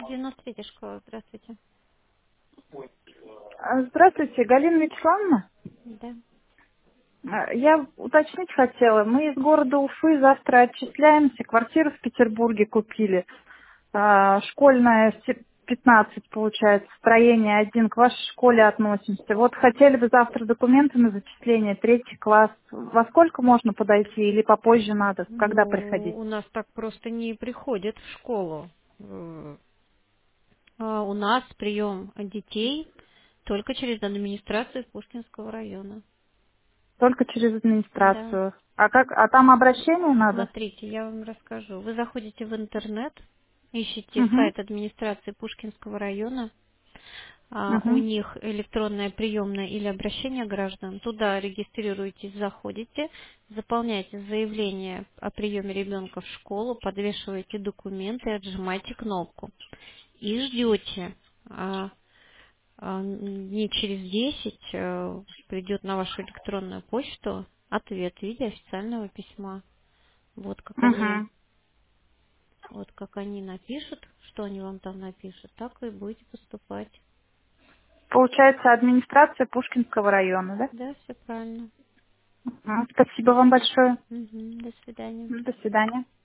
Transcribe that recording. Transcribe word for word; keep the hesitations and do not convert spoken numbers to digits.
девяносто третья школа, здравствуйте. А, Здравствуйте, Галина Вячеславовна. Да. А, Я уточнить хотела. Мы из города Уфы завтра отчисляемся. Квартиру в Петербурге купили. А, Школьная се- пятнадцать получается. Строение один. К вашей школе относимся. Вот хотели бы завтра документы на зачисление. Третий класс. Во сколько можно подойти или попозже надо? Когда Ну, приходить? у нас так просто не приходят в школу. М, а У нас прием детей только через администрацию Пушкинского района. Только через Да. администрацию. А как? А там обращение надо? Смотрите, я вам расскажу. Вы заходите в интернет, ищите Угу. сайт администрации Пушкинского района. А, у Угу. них электронная приемная или обращение граждан. Туда регистрируетесь, заходите, заполняете заявление о приеме ребенка в школу, подвешиваете документы, отжимаете кнопку и ждете. А, а, дней через десять э, придет на вашу электронную почту ответ в виде официального письма. Вот как они, Угу. вот как они напишут, что они вам там напишут, так и будете поступать. Получается, администрация Пушкинского района, да? Да, все правильно. А, Спасибо вам большое. Мгм. До свидания. До свидания.